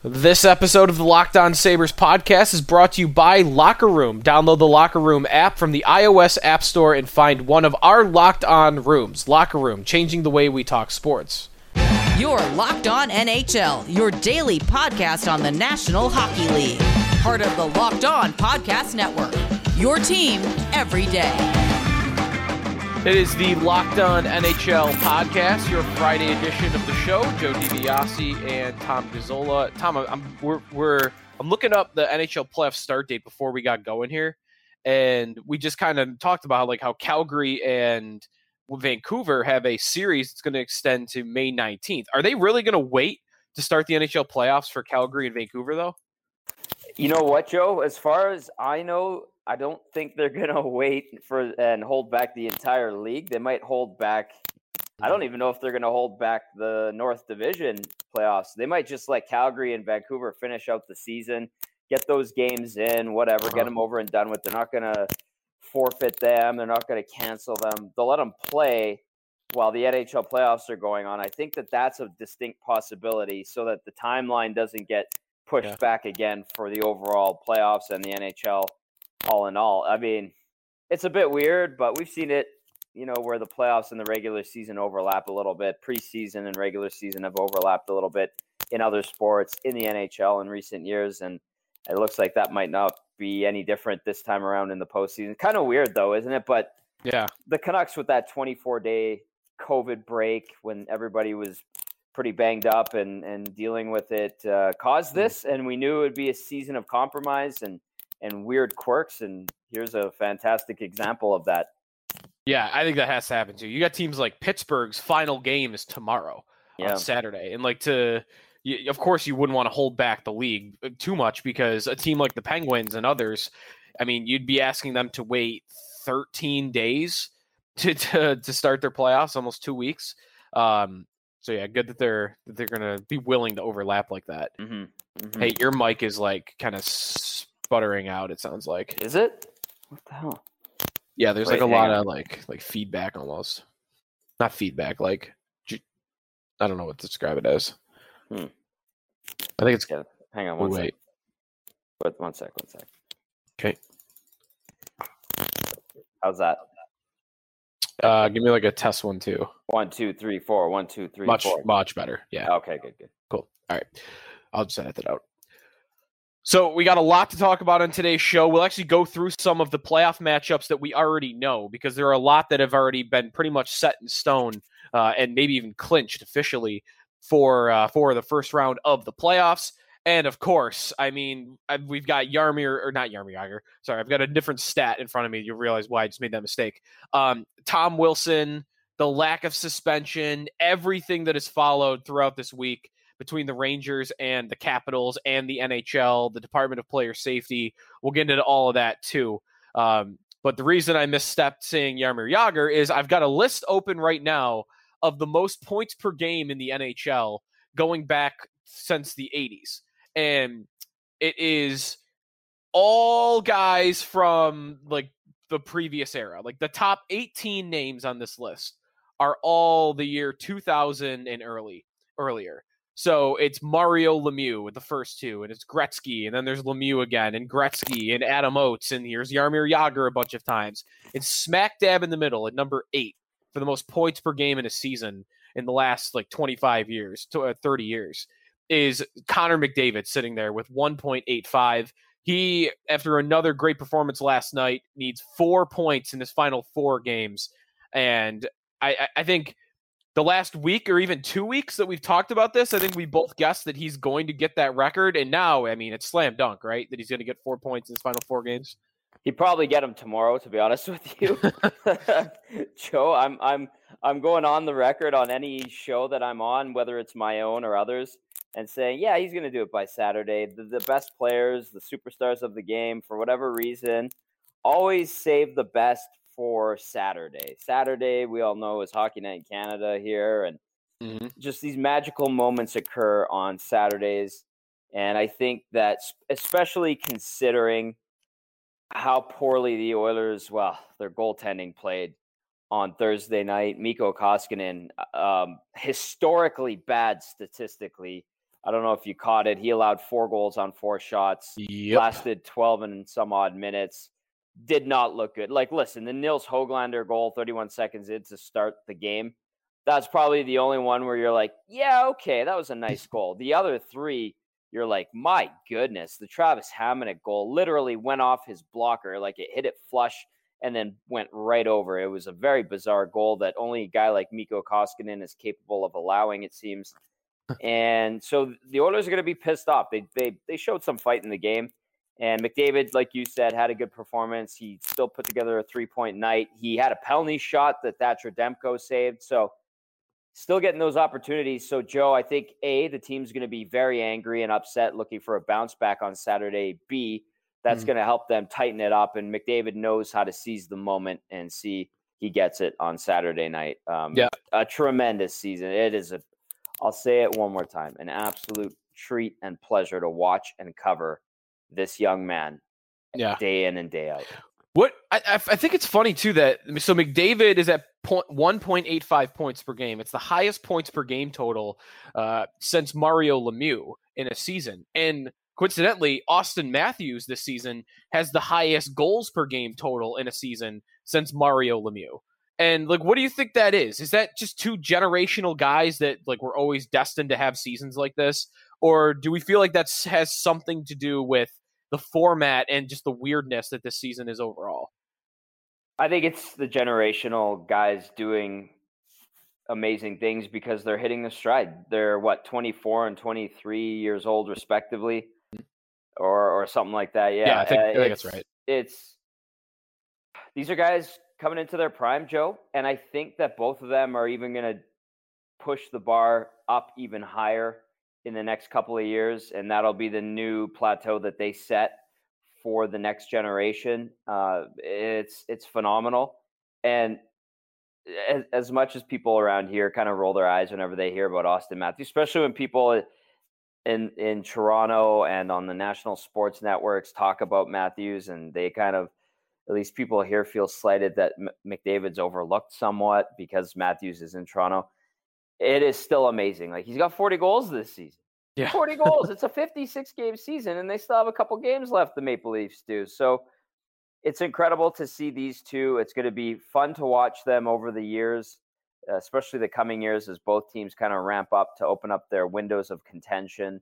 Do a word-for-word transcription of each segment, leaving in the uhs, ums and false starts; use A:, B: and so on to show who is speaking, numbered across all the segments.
A: This episode of the Locked On Sabres podcast is brought to you by Locker Room. Download the Locker Room app from the iOS App Store and find one of our Locked On rooms. Locker Room, changing the way we talk sports.
B: You're Locked On N H L, your daily podcast on the National Hockey League. Part of the Locked On Podcast Network, your team every day.
A: It is the Locked On N H L podcast, your Friday edition of the show. Joe DiBiase and Tom Gazzola. Tom, I'm we're, we're I'm looking up the N H L playoff start date before we got going here, and we just kind of talked about like how Calgary and Vancouver have a series that's going to extend to May nineteenth. Are they really going to wait to start the N H L playoffs for Calgary and Vancouver, though?
C: You know what, Joe? As far as I know, I don't think they're going to wait for and hold back the entire league. They might hold back. I don't even know if they're going to hold back the North Division playoffs. They might just let Calgary and Vancouver finish out the season, get those games in, whatever, get them over and done with. They're not going to forfeit them. They're not going to cancel them. They'll let them play while the N H L playoffs are going on. I think that that's a distinct possibility so that the timeline doesn't get pushed yeah. back again for the overall playoffs and the N H L. All in all, I mean, it's a bit weird, but we've seen it, you know, where the playoffs and the regular season overlap a little bit. Preseason and regular season have overlapped a little bit in other sports in the N H L in recent years, and it looks like that might not be any different this time around in the postseason. Kind of weird, though, isn't it? But
A: yeah,
C: the Canucks with that twenty-four day COVID break when everybody was pretty banged up and, and dealing with it uh, caused this, and we knew it would be a season of compromise and and weird quirks, and here's a fantastic example of that.
A: Yeah, I think that has to happen too. You got teams like Pittsburgh's final game is tomorrow
C: yeah.
A: on Saturday, and like to, you, of course, you wouldn't want to hold back the league too much because a team like the Penguins and others, I mean, you'd be asking them to wait thirteen days to to, to start their playoffs, almost two weeks. Um, so yeah, good that they're that they're gonna be willing to overlap like that.
C: Mm-hmm. Mm-hmm.
A: Hey, your mic is like kind of sputtering out, it sounds like.
C: Is it? What the hell?
A: Yeah, there's
C: Wait,
A: like a lot
C: on.
A: of like like feedback almost. Not feedback, like I don't know what to describe it as.
C: Hmm.
A: I think it's
C: yeah. Hang on one
A: oh,
C: sec.
A: wait.
C: Wait, one sec, one sec.
A: Okay.
C: How's that?
A: Uh give me like a test one two.
C: One, two, three, four. One, two, three,
A: much,
C: four.
A: Much better. Yeah.
C: Okay, good, good.
A: Cool. All right. I'll just edit that out. So we got a lot to talk about on today's show. We'll actually go through some of the playoff matchups that we already know because there are a lot that have already been pretty much set in stone uh, and maybe even clinched officially for uh, for the first round of the playoffs. And of course, I mean, I've, we've got Jaromir, or not Jaromir Jagr. Sorry, I've got a different stat in front of me. You'll realize why I just made that mistake. Um, Tom Wilson, the lack of suspension, everything that has followed throughout this week between the Rangers and the Capitals and the N H L, the Department of Player Safety. We'll get into all of that too. Um, but the reason I misstepped saying Jaromir Jagr is I've got a list open right now of the most points per game in the N H L going back since the eighties. And it is all guys from like the previous era. Like the top eighteen names on this list are all the year two thousand and early earlier. So it's Mario Lemieux with the first two, and it's Gretzky, and then there's Lemieux again, and Gretzky, and Adam Oates, and here's Jaromir Jagr a bunch of times. It's smack dab in the middle at number eight for the most points per game in a season in the last like twenty-five years, to thirty years, is Connor McDavid sitting there with one point eight five. He, after another great performance last night, needs four points in his final four games, and I, I think the last week or even two weeks that we've talked about this, I think we both guessed that he's going to get that record. And now, I mean, it's slam dunk, right? That he's going to get four points in his final four games.
C: He'd probably get them tomorrow, to be honest with you. Joe, I'm I'm I'm going on the record on any show that I'm on, whether it's my own or others, and saying, yeah, he's going to do it by Saturday. The, the best players, the superstars of the game, for whatever reason, always save the best for Saturday. Saturday, we all know, is Hockey Night in Canada here, and mm-hmm. just these magical moments occur on Saturdays. And I think that, especially considering how poorly the Oilers, well, their goaltending played on Thursday night, Mikko Koskinen, um, historically bad statistically I don't know if you caught it. He allowed four goals on four shots,
A: Yep.
C: lasted twelve and some odd minutes. Did not look good. Like, listen, the Nils Höglander goal, thirty-one seconds in to start the game. That's probably the only one where you're like, yeah, okay, that was a nice goal. The other three, you're like, my goodness, the Travis Hamonic goal literally went off his blocker. Like, it hit it flush and then went right over. It was a very bizarre goal that only a guy like Mikko Koskinen is capable of allowing, it seems. And so the Oilers are going to be pissed off. They, they, they showed some fight in the game. And McDavid, like you said, had a good performance. He still put together a three-point night. He had a penalty shot that Thatcher Demko saved. So still getting those opportunities. So, Joe, I think, A, the team's going to be very angry and upset looking for a bounce back on Saturday. B, that's mm-hmm. going to help them tighten it up. And McDavid knows how to seize the moment and see he gets it on Saturday night. Um,
A: yeah.
C: A tremendous season. It is, a, I'll say it one more time, an absolute treat and pleasure to watch and cover this young man
A: yeah.
C: day in and day out.
A: What I, I think it's funny too that so McDavid is at point, one point eight five points per game. It's the highest points per game total uh, since Mario Lemieux in a season. And coincidentally, Austin Matthews this season has the highest goals per game total in a season since Mario Lemieux. And like, what do you think that is? Is that just two generational guys that like were always destined to have seasons like this, or do we feel like that has something to do with the format and just the weirdness that this season is overall?
C: I think it's the generational guys doing amazing things because they're hitting the stride. They're what, twenty-four and twenty-three years old respectively, or or something like that. Yeah,
A: yeah I think,
C: uh,
A: I think that's right.
C: It's these are guys coming into their prime, Joe, and I think that both of them are even going to push the bar up even higher in the next couple of years, and that'll be the new plateau that they set for the next generation. Uh, it's it's phenomenal, and as, as much as people around here kind of roll their eyes whenever they hear about Austin Matthews, especially when people in in Toronto and on the national sports networks talk about Matthews, and they kind of, at least people here, feel slighted that M- McDavid's overlooked somewhat because Matthews is in Toronto. It is still amazing. Like, he's got forty goals this season.
A: Yeah.
C: forty goals. It's a fifty-six game season, and they still have a couple games left, the Maple Leafs do. So it's incredible to see these two. It's going to be fun to watch them over the years, especially the coming years as both teams kind of ramp up to open up their windows of contention.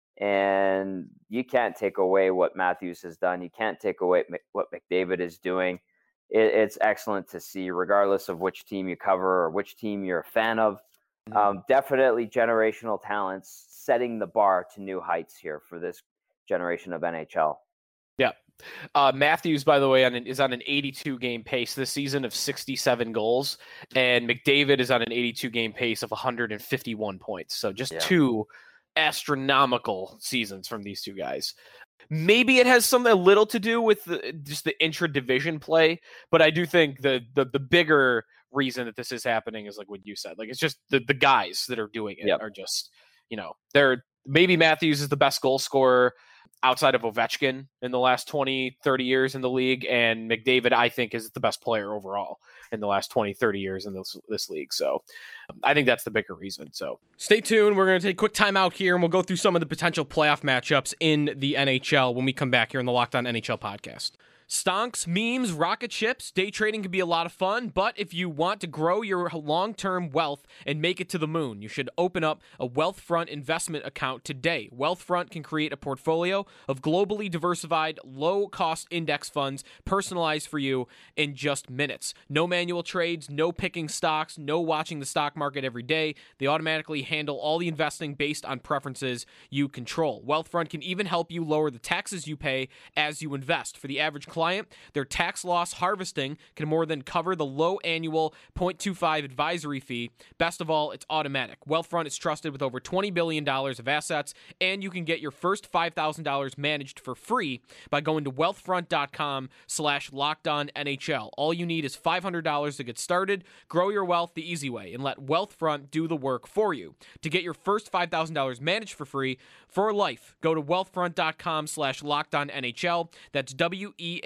C: And you can't take away what Matthews has done. You can't take away what McDavid is doing. It, it's excellent to see, regardless of which team you cover or which team you're a fan of. Um, definitely generational talents setting the bar to new heights here for this generation of N H L.
A: Yeah. Uh, Matthews, by the way, on an, is on an eighty-two game pace this season of sixty-seven goals, and McDavid is on an eighty-two game pace of one hundred fifty-one points. So just yeah. two astronomical seasons from these two guys. Maybe it has something a little to do with the, just the intra-division play, but I do think the, the the bigger reason that this is happening is like what you said. Like, it's just the, the guys that are doing it yep. are just, you know, they're maybe Matthews is the best goal scorer outside of Ovechkin in the last twenty, thirty years in the league, and McDavid, I think, is the best player overall in the last twenty, thirty years in this, this league. So I think that's the bigger reason. So
D: stay tuned. We're going to take a quick time out here, and we'll go through some of the potential playoff matchups in the N H L when we come back here on the Locked On N H L podcast. Stonks, memes, rocket ships, day trading can be a lot of fun, but if you want to grow your long-term wealth and make it to the moon, you should open up a Wealthfront investment account today. Wealthfront can create a portfolio of globally diversified, low-cost index funds personalized for you in just minutes. No manual trades, no picking stocks, no watching the stock market every day. They automatically handle all the investing based on preferences you control. Wealthfront can even help you lower the taxes you pay as you invest. For the average client, client, their tax loss harvesting can more than cover the low annual zero point two five advisory fee. Best of all, it's automatic. Wealthfront is trusted with over twenty billion dollars of assets, and you can get your first five thousand dollars managed for free by going to wealthfront.com slash LockedOnNHL. All you need is five hundred dollars to get started. Grow your wealth the easy way and let Wealthfront do the work for you. To get your first five thousand dollars managed for free for life, go to wealthfront.com slash LockedOnNHL. That's W E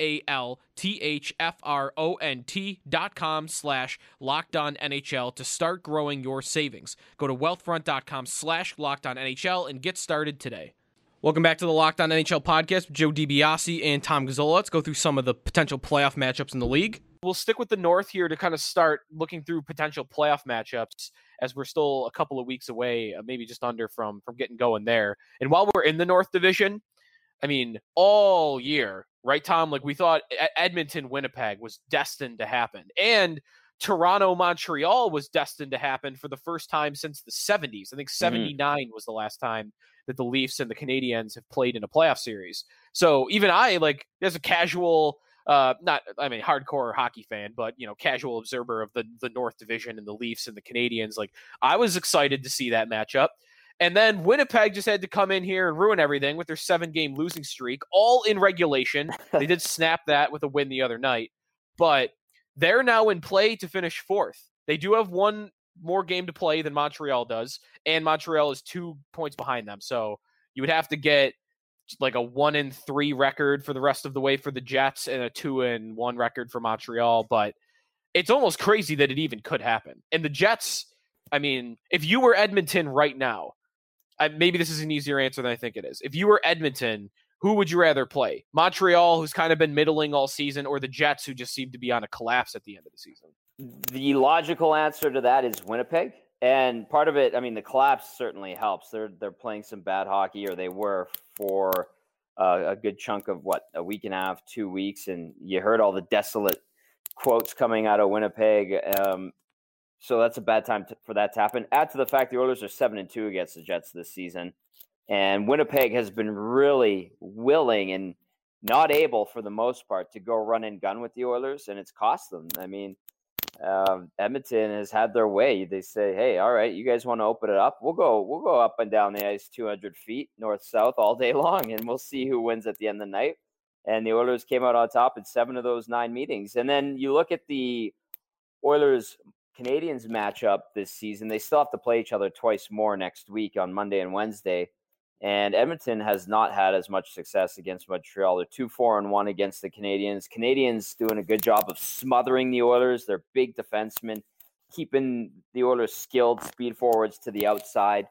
D: W-E-A-L-T-H-F-R-O-N-T dot com slash locked on N H L to start growing your savings. Go to wealthfront.com slash locked on NHL and get started today. Welcome back to the Locked On N H L podcast with Joe DiBiase and Tom Gazzola. Let's go through some of the potential playoff matchups in the league.
A: We'll stick with the North here to kind of start looking through potential playoff matchups as we're still a couple of weeks away, maybe just under from, from getting going there. And while we're in the North Division, I mean, all year, right, Tom? Like we thought Edmonton, Winnipeg was destined to happen. And Toronto, Montreal was destined to happen for the first time since the seventies. I think seventy-nine mm-hmm. was the last time that the Leafs and the Canadiens have played in a playoff series. So even I, like, as a casual, uh, not, I mean, hardcore hockey fan, but, you know, casual observer of the, the North Division and the Leafs and the Canadiens, like, I was excited to see that matchup. And then Winnipeg just had to come in here and ruin everything with their seven-game losing streak, all in regulation. They did snap that with a win the other night. But they're now in play to finish fourth. They do have one more game to play than Montreal does, and Montreal is two points behind them. So you would have to get like a one and three record for the rest of the way for the Jets and a two and one record for Montreal. But it's almost crazy that it even could happen. And the Jets, I mean, if you were Edmonton right now, I, maybe this is an easier answer than I think it is. If you were Edmonton, who would you rather play? Montreal, who's kind of been middling all season, or the Jets, who just seem to be on a collapse at the end of the season?
C: The logical answer to that is Winnipeg. And part of it, I mean, the collapse certainly helps. They're they're playing some bad hockey, or they were for uh, a good chunk of, what, a week and a half, two weeks. And you heard all the desolate quotes coming out of Winnipeg. Um, so that's a bad time to, for that to happen. Add to the fact the Oilers are seven and two against the Jets this season. And Winnipeg has been really willing and not able, for the most part, to go run and gun with the Oilers, and it's cost them. I mean, uh, Edmonton has had their way. They say, "Hey, all right, you guys want to open it up? We'll go. We'll go up and down the ice, two hundred feet north south all day long, and we'll see who wins at the end of the night." And the Oilers came out on top in seven of those nine meetings. And then you look at the Oilers Canadiens matchup this season. They still have to play each other twice more next week on Monday and Wednesday. And Edmonton has not had as much success against Montreal. They're two, four, and one against the Canadiens. Canadiens doing a good job of smothering the Oilers. They're big defensemen, keeping the Oilers skilled speed forwards to the outside.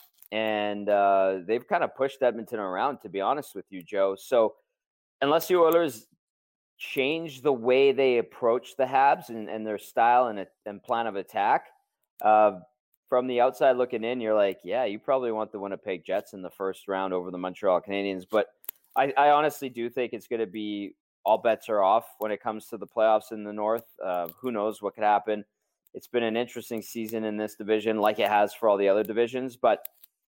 C: And uh, they've kind of pushed Edmonton around, to be honest with you, Joe. So unless the Oilers change the way they approach the Habs and, and their style and, and plan of attack, uh, from the outside looking in, you're like, yeah, you probably want the Winnipeg Jets in the first round over the Montreal Canadiens. But I, I honestly do think it's going to be all bets are off when it comes to the playoffs in the North. Uh, who knows what could happen? It's been an interesting season in this division, like it has for all the other divisions. But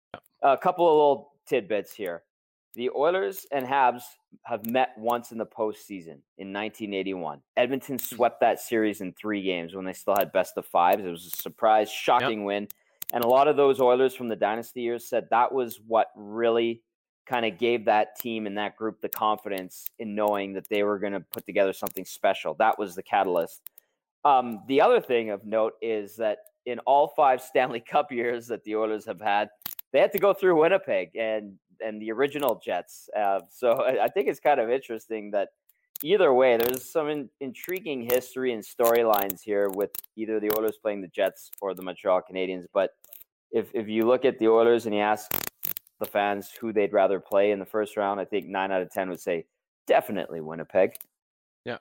C: a couple of little tidbits here. The Oilers and Habs have met once in the postseason in nineteen eighty-one. Edmonton swept that series in three games when they still had best of fives. It was a surprise, shocking yep. win. And a lot of those Oilers from the dynasty years said that was what really kind of gave that team and that group the confidence in knowing that they were going to put together something special. That was the catalyst. Um, the other thing of note is that in all five Stanley Cup years that the Oilers have had, they had to go through Winnipeg and and the original Jets. Uh, so I, I think it's kind of interesting that either way, there's some in, intriguing history and storylines here with either the Oilers playing the Jets or the Montreal Canadiens. But if if you look at the Oilers and you ask the fans who they'd rather play in the first round, I think nine out of ten would say definitely Winnipeg.
A: Yeah.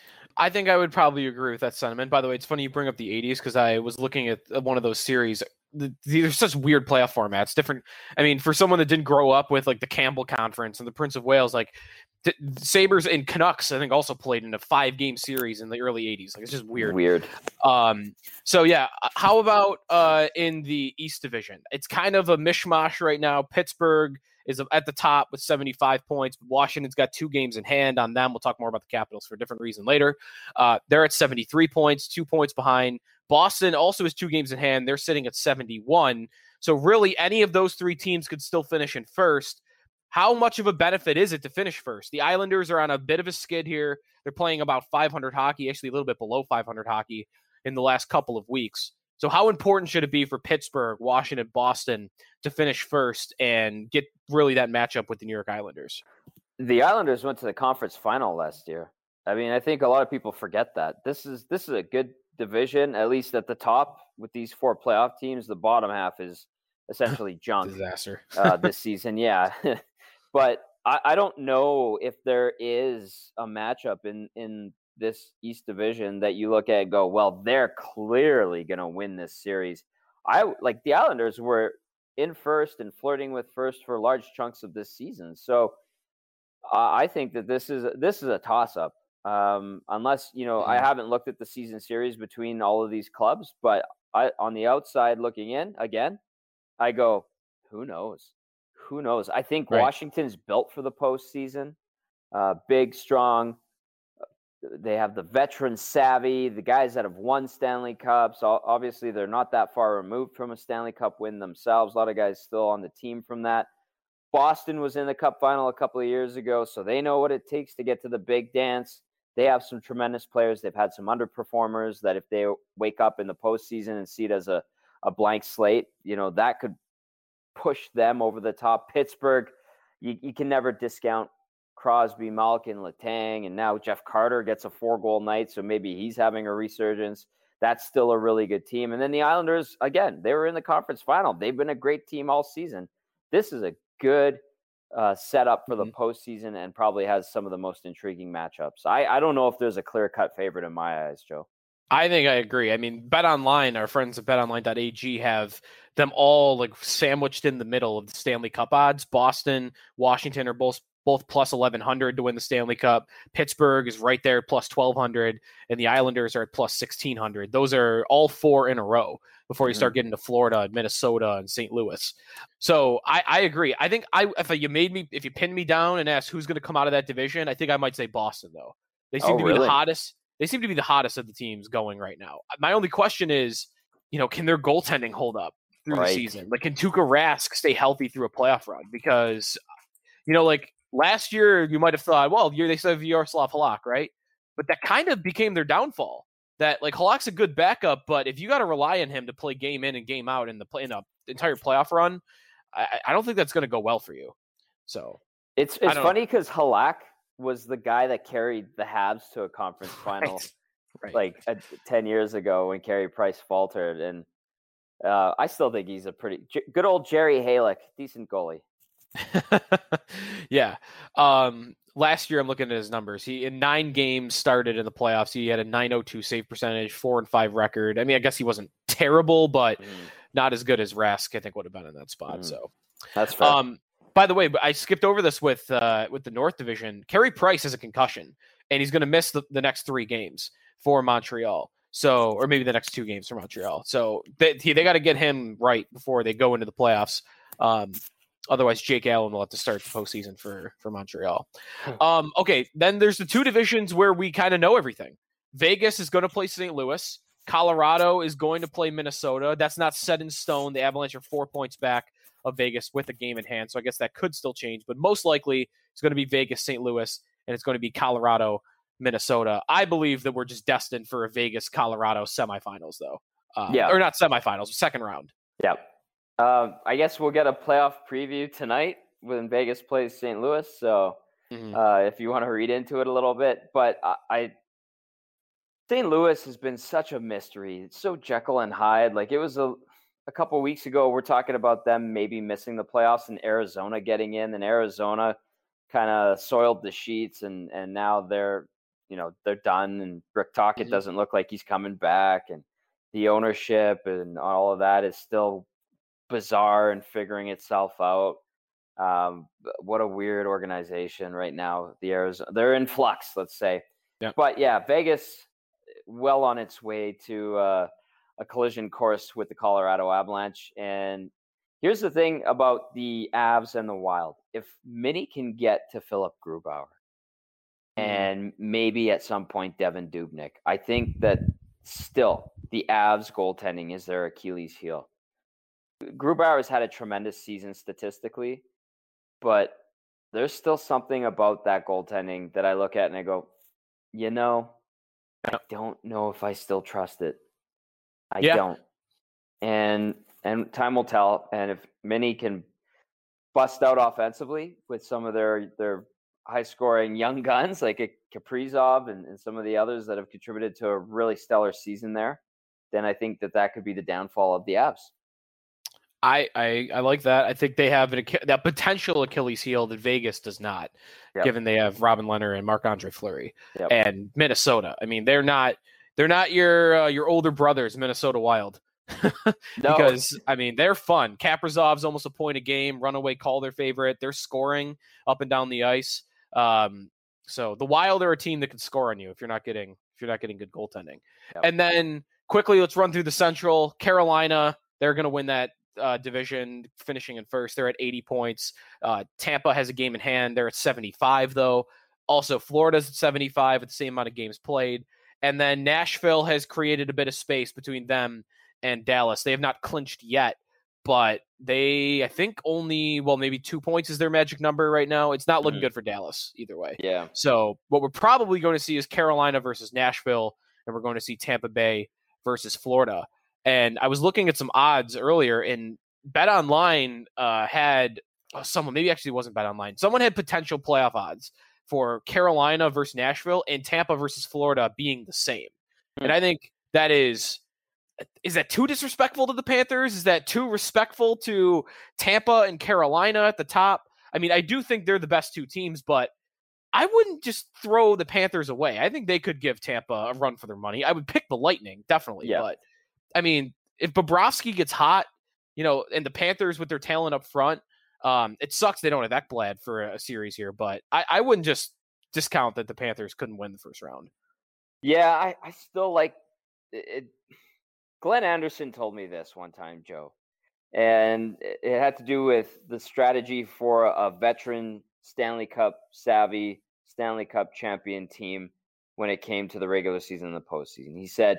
A: I think I would probably agree with that sentiment. By the way, it's funny you bring up the eighties because I was looking at one of those series. These are such weird playoff formats. Different. I mean, for someone that didn't grow up with like the Campbell Conference and the Prince of Wales, like the Sabres and Canucks, I think also played in a five game series in the early eighties. Like it's just weird.
C: Weird.
A: Um. So yeah, how about uh in the East Division? It's kind of a mishmash right now. Pittsburgh is at the top with seventy-five points. Washington's got two games in hand on them. We'll talk more about the Capitals for a different reason later. Uh, they're at seventy-three points, two points behind. Boston also has two games in hand. They're sitting at seventy-one. So really, any of those three teams could still finish in first. How much of a benefit is it to finish first? The Islanders are on a bit of a skid here. They're playing about five hundred hockey, actually a little bit below five hundred hockey in the last couple of weeks. So how important should it be for Pittsburgh, Washington, Boston to finish first and get really that matchup with the New York Islanders?
C: The Islanders went to the conference final last year. I mean, I think a lot of people forget that. This is this is a good division, at least at the top with these four playoff teams. The bottom half is essentially junk.
D: Disaster.
C: uh, this season, yeah. But I, I don't know if there is a matchup in, in this East Division that you look at and go, well, they're clearly going to win this series. I like the Islanders were in first and flirting with first for large chunks of this season. So uh, I think that this is this is a toss-up. Um, unless, you know, mm-hmm. I haven't looked at the season series between all of these clubs, but I, on the outside looking in, again, I go, who knows? Who knows? I think right. Washington's built for the postseason. Uh, big, strong. They have the veteran savvy, the guys that have won Stanley Cups. Obviously, they're not that far removed from a Stanley Cup win themselves. A lot of guys still on the team from that. Boston was in the Cup final a couple of years ago, so they know what it takes to get to the big dance. They have some tremendous players. They've had some underperformers that if they wake up in the postseason and see it as a, a blank slate, you know, that could push them over the top. Pittsburgh, you, you can never discount Crosby, Malkin, Letang, and now Jeff Carter gets a four-goal night, so maybe he's having a resurgence. That's still a really good team. And then the Islanders, again, they were in the conference final. They've been a great team all season. This is a good uh, setup for the mm-hmm. postseason and probably has some of the most intriguing matchups. I, I don't know if there's a clear-cut favorite in my eyes, Joe.
A: I think I agree. I mean, BetOnline, our friends at bet online dot a g have them all like sandwiched in the middle of the Stanley Cup odds. Boston, Washington are both both plus eleven hundred to win the Stanley Cup. Pittsburgh is right there plus twelve hundred, and the Islanders are at plus sixteen hundred. Those are all four in a row before you mm-hmm. start getting to Florida, Minnesota, and Saint Louis. So I, I agree. I think I if you made me if you pinned me down and asked who's going to come out of that division, I think I might say Boston though. They seem
C: oh,
A: to
C: really?
A: be the hottest. They seem to be the hottest of the teams going right now. My only question is, you know, can their goaltending hold up through right. the season? Like, can Tuukka Rask stay healthy through a playoff run? Because, you know, like last year, you might have thought, well, year they still have Yaroslav Halak, right? But that kind of became their downfall. That like Halak's a good backup, but if you got to rely on him to play game in and game out in the play in the entire playoff run, I, I don't think that's going to go well for you. So
C: it's it's funny because Halak was the guy that carried the Habs to a conference final
A: right. Right.
C: like uh, ten years ago when Carey Price faltered. And uh, I still think he's a pretty J- good old Jerry Halek, decent goalie.
A: yeah. Um, last year, I'm looking at his numbers. He in nine games started in the playoffs. He had a nine oh two save percentage, four and five record. I mean, I guess he wasn't terrible, but mm. not as good as Rask, I think, would have been in that spot. Mm. So
C: that's fair.
A: Um, By the way, I skipped over this with uh, with the North Division. Carey Price has a concussion, and he's going to miss the, the next three games for Montreal. So, or maybe the next two games for Montreal. So they they got to get him right before they go into the playoffs. Um, otherwise, Jake Allen will have to start the postseason for for Montreal. Um, okay, then there's the two divisions where we kind of know everything. Vegas is going to play Saint Louis. Colorado is going to play Minnesota. That's not set in stone. The Avalanche are four points back of Vegas with a game in hand. So I guess that could still change, but most likely it's going to be Vegas, Saint Louis, and it's going to be Colorado, Minnesota. I believe that we're just destined for a Vegas, Colorado semifinals though. Uh,
C: yeah.
A: Or not semifinals, second round.
C: Yeah. Um, I guess we'll get a playoff preview tonight when Vegas plays Saint Louis. So mm-hmm. uh, if you want to read into it a little bit, but I, I Saint Louis has been such a mystery. It's so Jekyll and Hyde. Like it was a, A couple of weeks ago, we're talking about them maybe missing the playoffs and Arizona getting in, and Arizona kind of soiled the sheets, and and now they're, you know, they're done. And Rick Tocchet mm-hmm. doesn't look like he's coming back, and the ownership and all of that is still bizarre and figuring itself out. Um, what a weird organization right now. The Arizona, they're in flux, let's say.
A: Yeah.
C: But yeah, Vegas well on its way to. Uh, a collision course with the Colorado Avalanche. And here's the thing about the Avs and the Wild. If Minnie can get to Philip Grubauer mm. and maybe at some point Devin Dubnyk, I think that still the Avs goaltending is their Achilles heel. Grubauer has had a tremendous season statistically, but there's still something about that goaltending that I look at and I go, you know, I don't know if I still trust it. I
A: yeah.
C: don't. And and time will tell. And if Minnie can bust out offensively with some of their their high-scoring young guns like a Kaprizov and, and some of the others that have contributed to a really stellar season there, then I think that that could be the downfall of the Avs.
A: I, I, I like that. I think they have an, that potential Achilles heel that Vegas does not, yep. given they have Robin Lehner and Marc-Andre Fleury yep. and Minnesota. I mean, they're not they're not your uh, your older brothers, Minnesota Wild. because no. I mean they're fun. Kaprizov's almost a point a game. Runaway call their favorite. They're scoring up and down the ice. Um, so the Wild are a team that can score on you if you're not getting if you're not getting good goaltending. Yep. And then quickly, let's run through the Central. Carolina, they're going to win that uh, division, finishing in first. They're at eighty points. Uh, Tampa has a game in hand. They're at seventy-five though. Also, Florida's at seventy-five with the same amount of games played. And then Nashville has created a bit of space between them and Dallas. They have not clinched yet, but they, I think only, well, maybe two points is their magic number right now. It's not looking mm-hmm. good for Dallas either way.
C: Yeah.
A: So what we're probably going to see is Carolina versus Nashville, and we're going to see Tampa Bay versus Florida. And I was looking at some odds earlier, and BetOnline uh, had oh, someone, maybe actually it wasn't BetOnline. Someone had potential playoff odds for Carolina versus Nashville and Tampa versus Florida being the same. Mm-hmm. And I think that is, is that too disrespectful to the Panthers? Is that too respectful to Tampa and Carolina at the top? I mean, I do think they're the best two teams, but I wouldn't just throw the Panthers away. I think they could give Tampa a run for their money. I would pick the Lightning, definitely. Yeah. But, I mean, if Bobrovsky gets hot, you know, and the Panthers with their talent up front, um, it sucks they don't have Ekblad for a series here, but I, I wouldn't just discount that the Panthers couldn't win the first round.
C: Yeah, I, I still like it. Glenn Anderson told me this one time, Joe, and it had to do with the strategy for a veteran Stanley Cup savvy Stanley Cup champion team when it came to the regular season and the postseason. He said,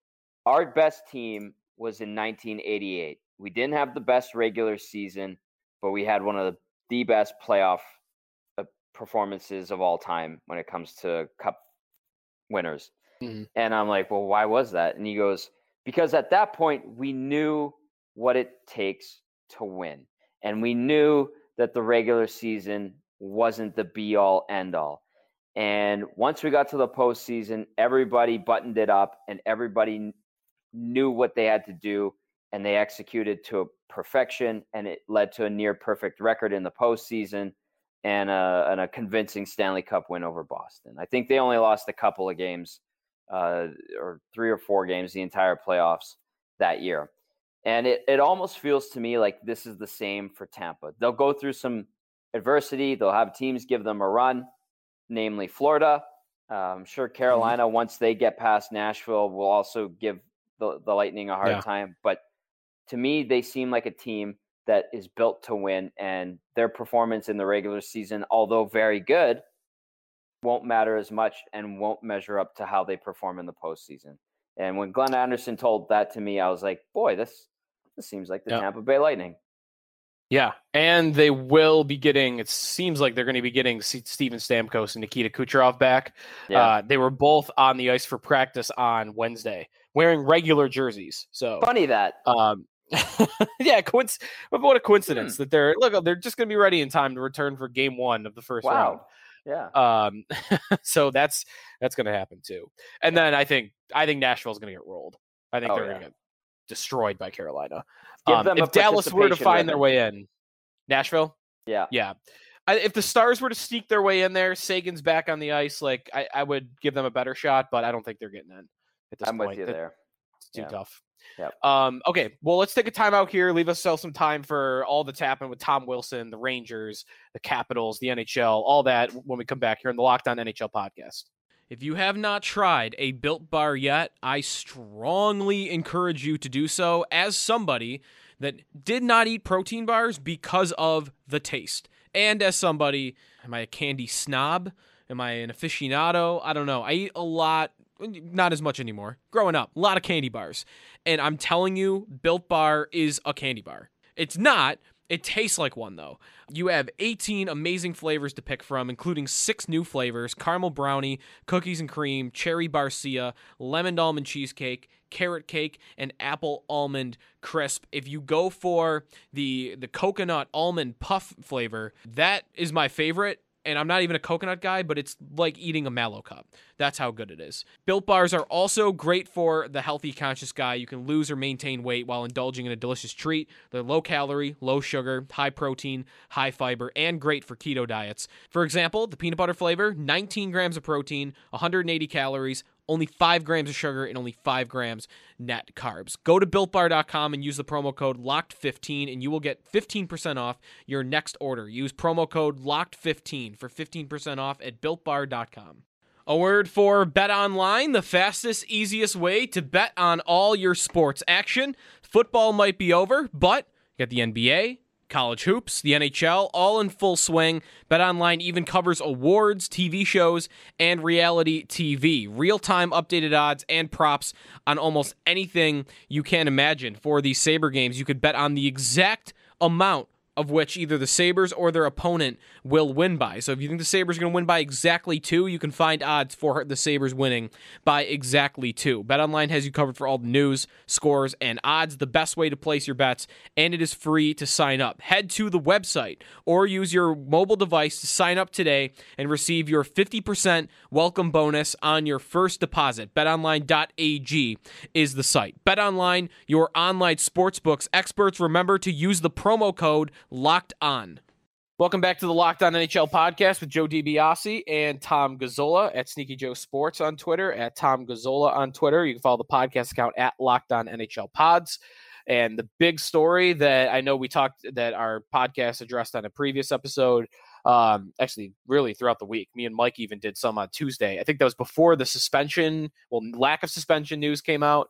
C: our best team was in nineteen eighty-eight. We didn't have the best regular season, but we had one of the, the best playoff uh, performances of all time when it comes to cup winners. Mm-hmm. And I'm like, well, why was that? And he goes, because at that point, we knew what it takes to win. And we knew that the regular season wasn't the be-all, end-all. And once we got to the postseason, everybody buttoned it up and everybody knew what they had to do, and they executed to perfection, and it led to a near-perfect record in the postseason and a, and a convincing Stanley Cup win over Boston. I think they only lost a couple of games, uh, or three or four games the entire playoffs that year. And it, it almost feels to me like this is the same for Tampa. They'll go through some adversity. They'll have teams give them a run, namely Florida. Uh, I'm sure Carolina, mm-hmm. once they get past Nashville, will also give the, the Lightning a hard yeah. time. But to me, they seem like a team that is built to win, and their performance in the regular season, although very good, won't matter as much and won't measure up to how they perform in the postseason. And when Glenn Anderson told that to me, I was like, boy, this this seems like the yeah. Tampa Bay Lightning.
A: Yeah, and they will be getting, it seems like they're going to be getting Steven Stamkos and Nikita Kucherov back. Yeah. Uh, they were both on the ice for practice on Wednesday, wearing regular jerseys. So
C: funny that.
A: Um, yeah, coinc- what a coincidence hmm. that they're, look, they're just going to be ready in time to return for game one of the first
C: wow.
A: round.
C: Yeah.
A: Um, so that's that's going to happen too. And then I think I think Nashville's going to get rolled. I think oh, they're yeah. going to get destroyed by Carolina.
C: Give
A: um,
C: them
A: if Dallas were to find
C: ribbon.
A: their way in, Nashville.
C: Yeah.
A: Yeah. I, if the Stars were to sneak their way in there, Sagan's back on the ice. Like I, I would give them a better shot, but I don't think they're getting in at this
C: I'm
A: point.
C: with you
A: it,
C: there.
A: It's too
C: yeah.
A: tough.
C: Yeah.
A: Um, okay, well, let's take a timeout here. Leave ourselves some time for all that's happened with Tom Wilson, the Rangers, the Capitals, the N H L, all that when we come back here in the Locked On N H L podcast.
D: If you have not tried a Built Bar yet, I strongly encourage you to do so as somebody that did not eat protein bars because of the taste. And as somebody, am I a candy snob? Am I an aficionado? I don't know. I eat a lot. Not as much anymore. Growing up, a lot of candy bars. And I'm telling you, Built Bar is a candy bar. It's not. It tastes like one, though. You have eighteen amazing flavors to pick from, including six new flavors: caramel brownie, cookies and cream, cherry barcia, lemon almond cheesecake, carrot cake, and apple almond crisp. If you go for the, the coconut almond puff flavor, that is my favorite. and I'm not even a coconut guy, but it's like eating a Mallow cup. That's how good it is. Built Bars are also great for the healthy conscious guy. You can lose or maintain weight while indulging in a delicious treat. They're low calorie, low sugar, high protein, high fiber, and great for keto diets. For example, the peanut butter flavor, nineteen grams of protein, one hundred eighty calories, only five grams of sugar, and only five grams net carbs. Go to built bar dot com and use the promo code locked fifteen, and you will get fifteen percent off your next order. Use promo code locked fifteen for fifteen percent off at built bar dot com. A word for BetOnline, the fastest, easiest way to bet on all your sports action. Football might be over, but you got the N B A, college hoops, the N H L, all in full swing. BetOnline even covers awards, T V shows, and reality T V. Real-time updated odds and props on almost anything you can imagine. For these Sabre games, you could bet on the exact amount of which either the Sabres or their opponent will win by. So if you think the Sabres are going to win by exactly two, you can find odds for the Sabres winning by exactly two. BetOnline has you covered for all the news, scores, and odds, the best way to place your bets, and it is free to sign up. Head to the website or use your mobile device to sign up today and receive your fifty percent welcome bonus on your first deposit. bet online dot a g is the site. BetOnline, your online sportsbooks experts. Remember to use the promo code Locked On.
A: Welcome back to the Locked On N H L podcast with Joe DiBiase and Tom Gazzola at Sneaky Joe Sports on Twitter, at Tom Gazzola on Twitter. You can follow the podcast account at Locked On N H L Pods. And the big story that I know we talked, that our podcast addressed on a previous episode, um, actually really throughout the week, me and Mike even did some on Tuesday. I think that was before the suspension, well, lack of suspension news came out.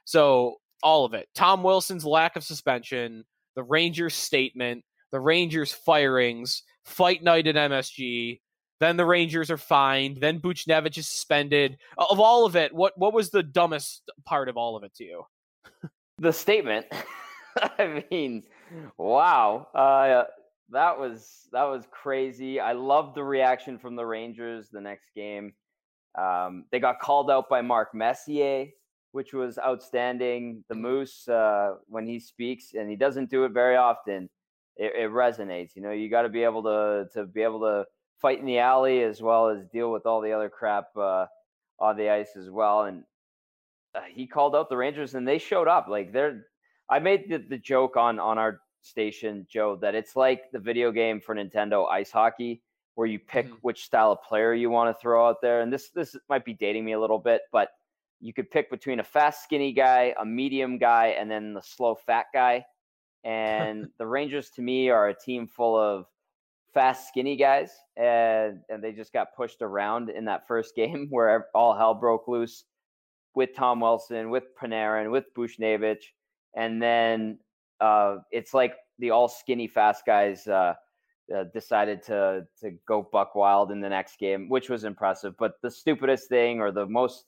A: So all of it, Tom Wilson's lack of suspension, the Rangers statement, the Rangers firings, fight night at M S G, then the Rangers are fined, then Buchnevich is suspended. Of all of it, what what was the dumbest part of all of it to you?
C: The statement. I mean, wow. Uh, that was that was crazy. I loved the reaction from the Rangers the next game. Um, they got called out by Mark Messier, which was outstanding. The Moose, uh, when he speaks, and he doesn't do it very often, it, it resonates. You know, you got to be able to to be able to fight in the alley as well as deal with all the other crap uh, on the ice as well. And uh, he called out the Rangers, and they showed up. Like they're, I made the, the joke on on our station, Joe, that it's like the video game for Nintendo Ice Hockey, where you pick mm-hmm. which style of player you want to throw out there. And this this might be dating me a little bit, but you could pick between a fast, skinny guy, a medium guy, and then the slow, fat guy. And the Rangers, to me, are a team full of fast, skinny guys. And, and they just got pushed around in that first game where all hell broke loose with Tom Wilson, with Panarin, with Buchnevich. And then uh, it's like the all skinny, fast guys uh, uh, decided to, to go buck wild in the next game, which was impressive. But the stupidest thing, or the most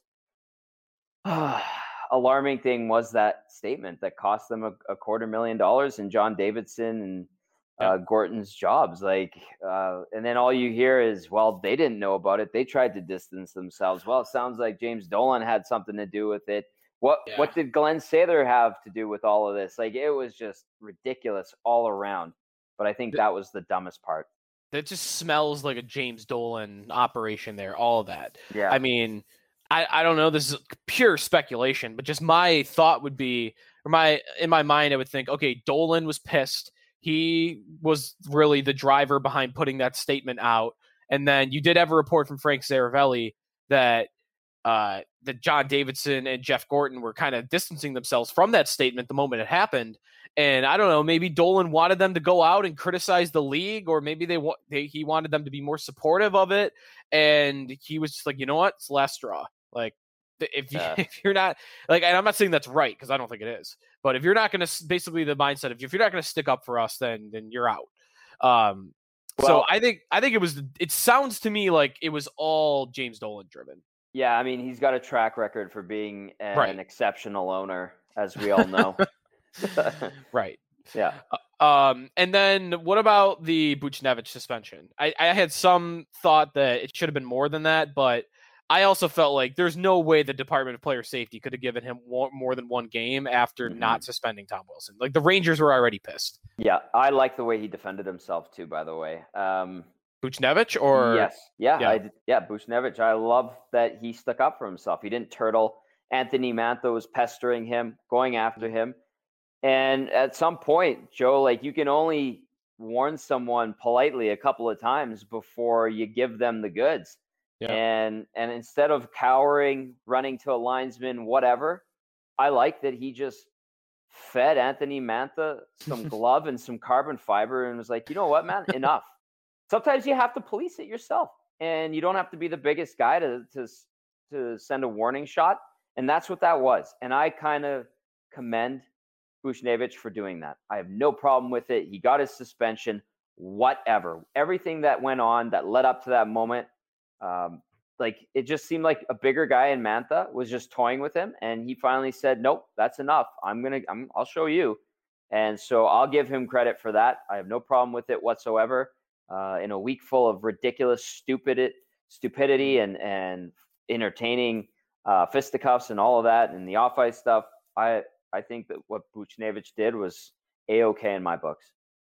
C: Uh, alarming thing, was that statement that cost them a, a quarter million dollars in John Davidson and uh, yeah. Gorton's jobs. Like, uh, and then all you hear is, well, they didn't know about it. They tried to distance themselves. Well, it sounds like James Dolan had something to do with it. What yeah. What did Glenn Sather have to do with all of this? Like, it was just ridiculous all around. But I think that was the dumbest part.
A: That just smells like a James Dolan operation there. All of that.
C: Yeah.
A: I mean, I, I don't know, this is pure speculation, but just my thought would be, or my in my mind, I would think, okay, Dolan was pissed. He was really the driver behind putting that statement out. And then you did have a report from Frank Saravelli that uh, that John Davidson and Jeff Gorton were kind of distancing themselves from that statement the moment it happened. And I don't know, maybe Dolan wanted them to go out and criticize the league, or maybe they, wa- they he wanted them to be more supportive of it. And he was just like, you know what, it's the last straw. Like, if, you,
C: yeah.
A: if you're not, like, and I'm not saying that's right, because I don't think it is, but if you're not going to, basically the mindset of, if you're not going to stick up for us, then then you're out. Um, well, so I think I think it was, it sounds to me like it was all James Dolan driven.
C: Yeah, I mean, he's got a track record for being an,
A: right.
C: an exceptional owner, as we all know.
A: Right.
C: Yeah.
A: Um, and then what about the Buchnevich suspension? I, I had some thought that it should have been more than that, but I also felt like there's no way the Department of Player Safety could have given him more than one game after mm-hmm. not suspending Tom Wilson. Like, the Rangers were already pissed.
C: Yeah, I like the way he defended himself too, by the way. Um,
A: Buchnevich or
C: yes, yeah,
A: yeah.
C: I did, yeah, Buchnevich. I love that he stuck up for himself. He didn't turtle. Anthony Mantha was pestering him, going after him, and at some point, Joe, like you can only warn someone politely a couple of times before you give them the goods.
A: Yeah.
C: And and instead of cowering, running to a linesman, whatever, I like that he just fed Anthony Mantha some glove and some carbon fiber and was like, you know what, man, enough. Sometimes you have to police it yourself, and you don't have to be the biggest guy to to to send a warning shot. And that's what that was. And I kind of commend Buchnevich for doing that. I have no problem with it. He got his suspension, whatever. Everything that went on that led up to that moment, um, like it just seemed like a bigger guy in Mantha was just toying with him, and he finally said, "Nope, that's enough. I'm gonna, I'm, I'll show you." And so I'll give him credit for that. I have no problem with it whatsoever. Uh, in a week full of ridiculous, stupid, stupidity and and entertaining uh, fisticuffs and all of that, and the off-ice stuff, I I think that what Buchnevich did was a-okay in my books.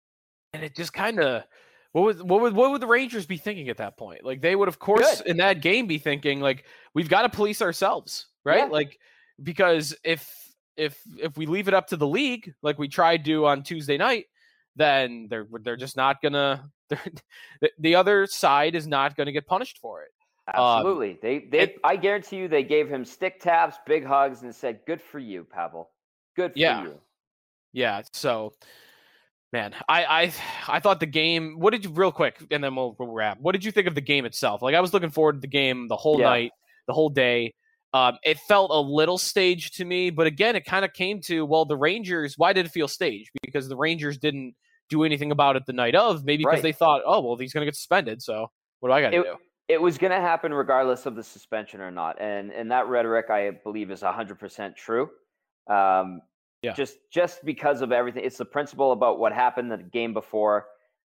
A: And it just kind of, what would what would what would the Rangers be thinking at that point? Like they would, of course,
C: Good.
A: in that game, be thinking like we've got to police ourselves, right?
C: Yeah.
A: Like because if if if we leave it up to the league, like we tried to on Tuesday night, then they're they're just not gonna. The, the other side is not going to get punished for it.
C: Absolutely.
A: Um,
C: they they
A: it,
C: I guarantee you they gave him stick taps, big hugs, and said, "Good for you, Pavel. Good for
A: yeah.
C: you."
A: Yeah. So, man, I, I I thought the game. What did you real quick, and then we'll, we'll wrap. What did you think of the game itself? Like I was looking forward to the game the whole
C: Yeah.
A: night, the whole day. Um, it felt a little staged to me, but again, it kind of came to well, the Rangers. Why did it feel staged? Because the Rangers didn't do anything about it the night of, maybe because
C: Right.
A: they thought, oh, well, he's going to get suspended, so what do I got to
C: It,
A: do?
C: it was going to happen regardless of the suspension or not, and and that rhetoric I believe is one hundred percent true. Um,
A: Yeah.
C: Just just because of everything, it's the principle about what happened the game before,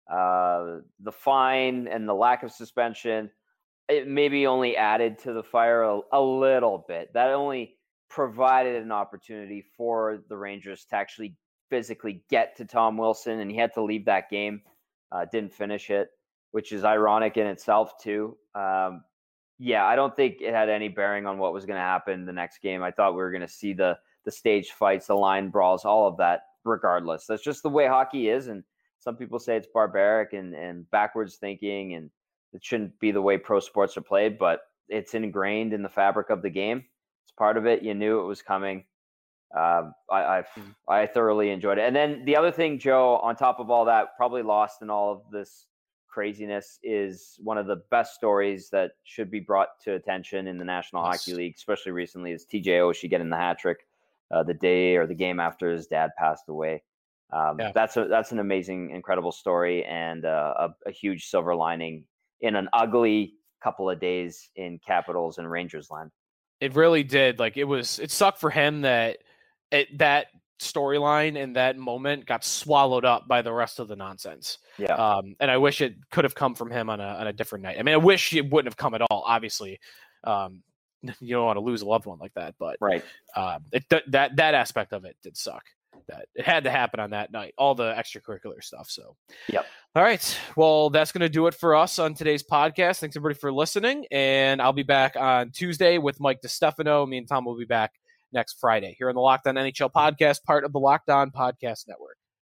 C: uh, the fine and the lack of suspension. It maybe only added to the fire a, a little bit. That only provided an opportunity for the Rangers to actually physically get to Tom Wilson, and he had to leave that game. Uh, didn't finish it, which is ironic in itself too. Um, yeah, I don't think it had any bearing on what was going to happen the next game. I thought we were going to see the the stage fights, the line brawls, all of that. Regardless, that's just the way hockey is, and some people say it's barbaric and and backwards thinking, and it shouldn't be the way pro sports are played. But it's ingrained in the fabric of the game. It's part of it. You knew it was coming. Uh, I I've, I thoroughly enjoyed it. And then the other thing, Joe, on top of all that, probably lost in all of this craziness, is one of the best stories that should be brought to attention in the National
A: Yes.
C: Hockey League, especially recently, is T J Oshie getting the hat trick uh, the day or the game after his dad passed away. Um,
A: Yeah.
C: That's a that's an amazing, incredible story, and uh, a, a huge silver lining in an ugly couple of days in Capitals and Rangers land.
A: It really did. Like it was, it sucked for him that it, that storyline and that moment got swallowed up by the rest of the nonsense.
C: Yeah.
A: Um, and I wish it could have come from him on a on a different night. I mean, I wish it wouldn't have come at all. Obviously, um, you don't want to lose a loved one like that, but
C: Right.
A: um, it that that aspect of it did suck. That it had to happen on that night. All the extracurricular stuff. So.
C: Yep.
A: All right. Well, that's going to do it for us on today's podcast. Thanks everybody for listening. And I'll be back on Tuesday with Mike DiStefano. Me and Tom will be back next Friday here on the Locked On N H L podcast, part of the Locked On Podcast Network.